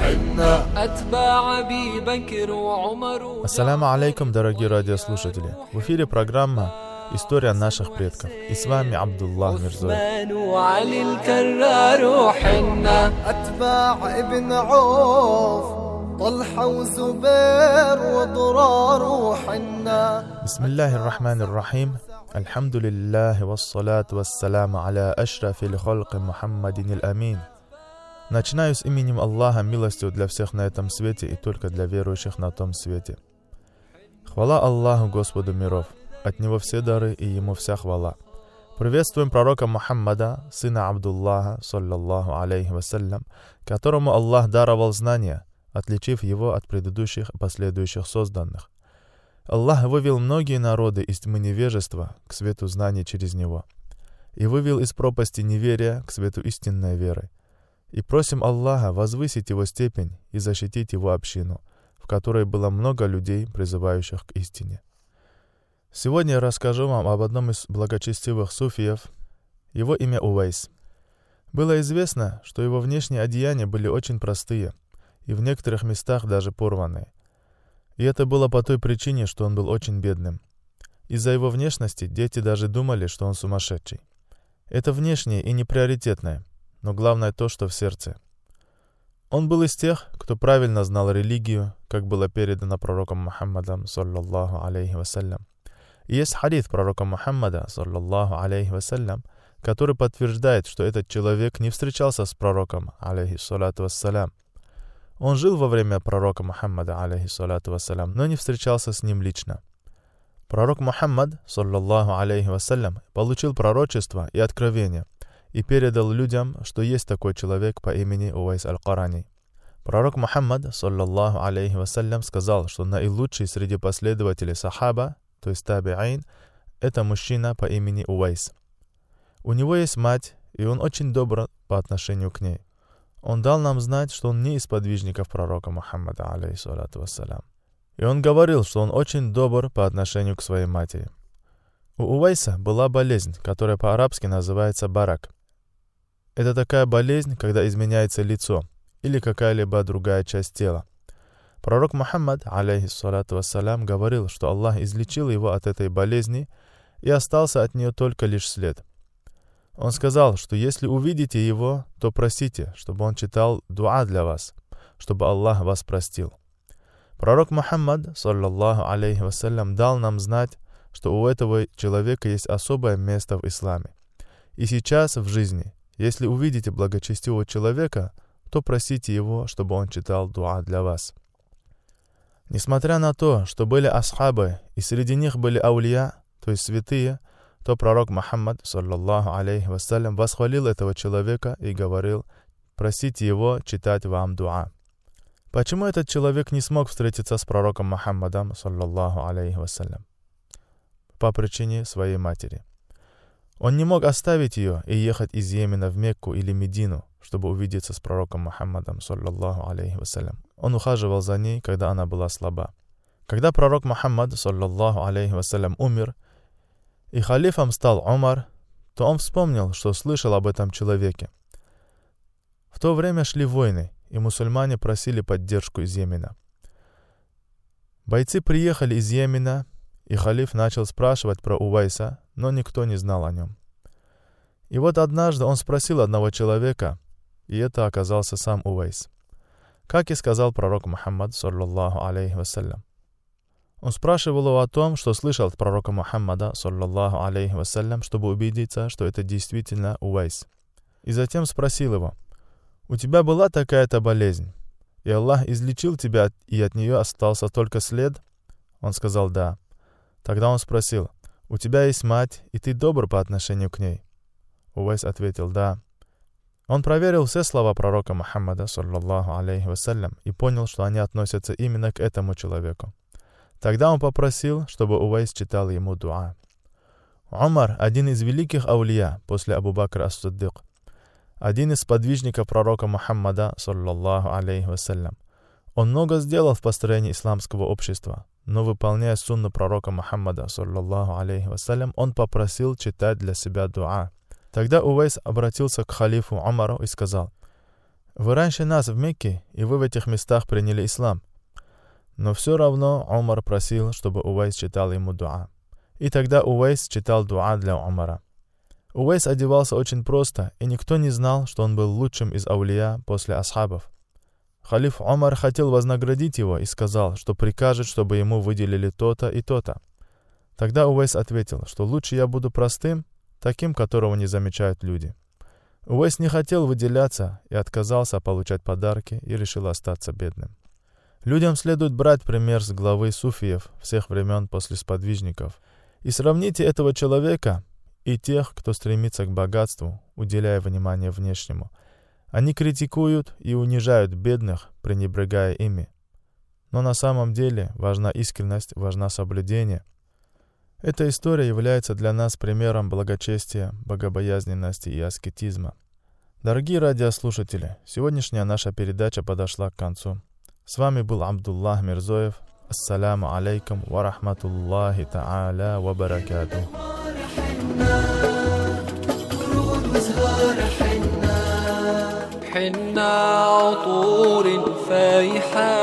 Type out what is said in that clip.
حنا أتباع أبي بكر وعمر. Ассаляму алейкум, дорогие радиослушатели. В эфире программа «История наших предков». И с вами Абдуллах Мирзоев. أتباع ابن عوف طلحة وزبير وضرار وحنا. بسم الله الرحمن الرحيم. الحمد لله والصلاة والسلام على أشرف الخلق محمد الأمين. Начинаю с именем Аллаха, милостью для всех на этом свете и только для верующих на том свете. Хвала Аллаху, Господу миров. От Него все дары и Ему вся хвала. Приветствуем пророка Мухаммада, сына Абдуллаха, саллаллаху алейхи вассалям, которому Аллах даровал знания, отличив его от предыдущих и последующих созданных. Аллах вывел многие народы из тьмы невежества к свету знаний через него и вывел из пропасти неверия к свету истинной веры. И просим Аллаха возвысить его степень и защитить его общину, в которой было много людей, призывающих к истине. Сегодня я расскажу вам об одном из благочестивых суфиев. Его имя Увайс. Было известно, что его внешние одеяния были очень простые и в некоторых местах даже порванные. И это было по той причине, что он был очень бедным. Из-за его внешности дети даже думали, что он сумасшедший. Это внешнее и не приоритетное, но главное то, что в сердце. Он был из тех, кто правильно знал религию, как было передано пророком Мухаммадом, саллаллаху алейхи вассалям. И есть хадис пророка Мухаммада, саллаллаху алейхи вассалям, который подтверждает, что этот человек не встречался с пророком, алейхи салату вассалям. Он жил во время пророка Мухаммада, алейхи салату вассалям, но не встречался с ним лично. Пророк Мухаммад, саллаллаху алейхи вассалям, получил пророчество и откровение и передал людям, что есть такой человек по имени Увайс аль-Карани. Пророк Мухаммад, саллаллаху алейхи вассалям, сказал, что наилучший среди последователей сахаба, то есть таби'ин, это мужчина по имени Увайс. У него есть мать, и он очень добр по отношению к ней. Он дал нам знать, что он не из подвижников пророка Мухаммада, алейхиссалату вассалям. И он говорил, что он очень добр по отношению к своей матери. У Увайса была болезнь, которая по-арабски называется барак. Это такая болезнь, когда изменяется лицо или какая-либо другая часть тела. Пророк Мухаммад, алейхиссалату вассалям, говорил, что Аллах излечил его от этой болезни и остался от нее только лишь след. Он сказал, что если увидите его, то просите, чтобы он читал дуа для вас, чтобы Аллах вас простил. Пророк Мухаммад, саллаллаху алейхи вассалям, дал нам знать, что у этого человека есть особое место в исламе. И сейчас в жизни, если увидите благочестивого человека, то просите его, чтобы он читал дуа для вас. Несмотря на то, что были асхабы, и среди них были аулия, то есть святые, то пророк Мухаммад, саллаллаху алейхи вассалям, восхвалил этого человека и говорил: просите его читать вам дуа. Почему этот человек не смог встретиться с пророком Мухаммадом, саллаллаху алейхи вассалям? По причине своей матери. Он не мог оставить ее и ехать из Йемена в Мекку или Медину, чтобы увидеться с пророком Мухаммадом, саллаллаху алейхи вассалям. Он ухаживал за ней, когда она была слаба. Когда пророк Мухаммад, саллаллаху алейхи вассалям, умер, и халифом стал Умар, то он вспомнил, что слышал об этом человеке. В то время шли войны, и мусульмане просили поддержку из Йемена. Бойцы приехали из Йемена, и халиф начал спрашивать про Увайса, но никто не знал о нем. И вот однажды он спросил одного человека, и это оказался сам Увайс. Как и сказал пророк Мухаммад, саллаллаху алейхи вассалям. Он спрашивал его о том, что слышал от пророка Мухаммада, саллаллаху алейхи вассалям, чтобы убедиться, что это действительно Увайс. И затем спросил его: «У тебя была такая-то болезнь, и Аллах излечил тебя, и от нее остался только след?» Он сказал: «Да». Тогда он спросил: «У тебя есть мать, и ты добр по отношению к ней?» Увайс ответил: «Да». Он проверил все слова пророка Мухаммада, саллаллаху алейхи вассалям, и понял, что они относятся именно к этому человеку. Тогда он попросил, чтобы Увайс читал ему дуа. Умар, один из великих аулия после Абу Бакра ас-Сиддик, один из подвижников пророка Мухаммада, саллаллаху алейхи вассалям. Он много сделал в построении исламского общества, но выполняя сунну пророка Мухаммада, саллаллаху алейхи вассалям, он попросил читать для себя дуа. Тогда Увайс обратился к халифу Умару и сказал: Вы раньше нас в Мекке, и вы в этих местах приняли ислам. Но все равно Умар просил, чтобы Увайс читал ему дуа. И тогда Увайс читал дуа для Умара. Увайс одевался очень просто, и никто не знал, что он был лучшим из аулия после асхабов. Халиф Умар хотел вознаградить его и сказал, что прикажет, чтобы ему выделили то-то и то-то. Тогда Увайс ответил, что лучше я буду простым, таким, которого не замечают люди. Увайс не хотел выделяться и отказался получать подарки и решил остаться бедным. Людям следует брать пример с главы суфиев всех времен после сподвижников. И сравните этого человека и тех, кто стремится к богатству, уделяя внимание внешнему. Они критикуют и унижают бедных, пренебрегая ими. Но на самом деле важна искренность, важна соблюдение. Эта история является для нас примером благочестия, богобоязненности и аскетизма. Дорогие радиослушатели, сегодняшняя наша передача подошла к концу. С вами был Абдуллах Мирзоев. Ассаляму алейкум ва рахматуллахи та'аля ва баракатух. حنا عطور فايحة